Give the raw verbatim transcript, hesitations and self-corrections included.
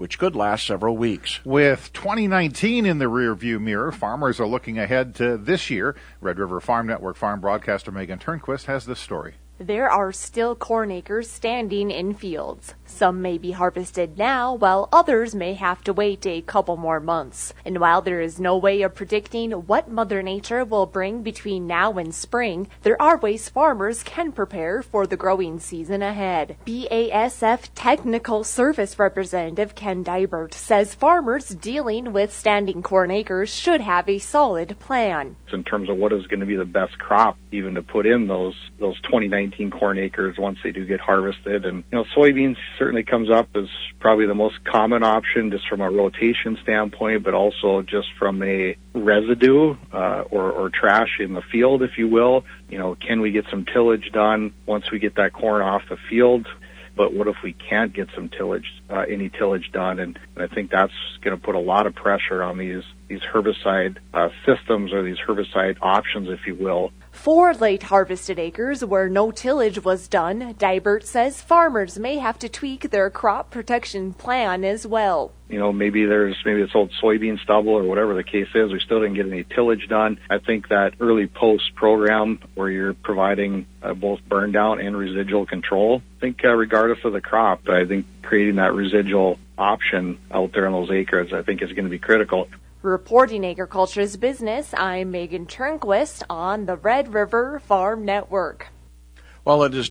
which could last several weeks. With twenty nineteen in the rearview mirror, farmers are looking ahead to this year. Red River Farm Network farm broadcaster Megan Turnquist has this story. There are still corn acres standing in fields. Some may be harvested now, while others may have to wait a couple more months. And while there is no way of predicting what Mother Nature will bring between now and spring, there are ways farmers can prepare for the growing season ahead. B A S F Technical Service Representative Ken Dybert says farmers dealing with standing corn acres should have a solid plan. In terms of what is going to be the best crop, even to put in those those twenty nineteen corn acres once they do get harvested. And, you know, soybeans certainly comes up as probably the most common option just from a rotation standpoint, but also just from a residue uh, or, or trash in the field, if you will. You know, can we get some tillage done once we get that corn off the field? But what if we can't get some tillage, uh, any tillage done? And, and I think that's going to put a lot of pressure on these these herbicide uh, systems or these herbicide options, if you will. For late harvested acres where no tillage was done, Dybert says farmers may have to tweak their crop protection plan as well. You know, maybe there's maybe it's old soybean stubble or whatever the case is. We still didn't get any tillage done. I think that early post program where you're providing uh, both burn down and residual control, I think uh, regardless of the crop, I think creating that residual option out there on those acres, I think is going to be critical. Reporting Agriculture's Business, I'm Megan Turnquist on the Red River Farm Network. Well, it is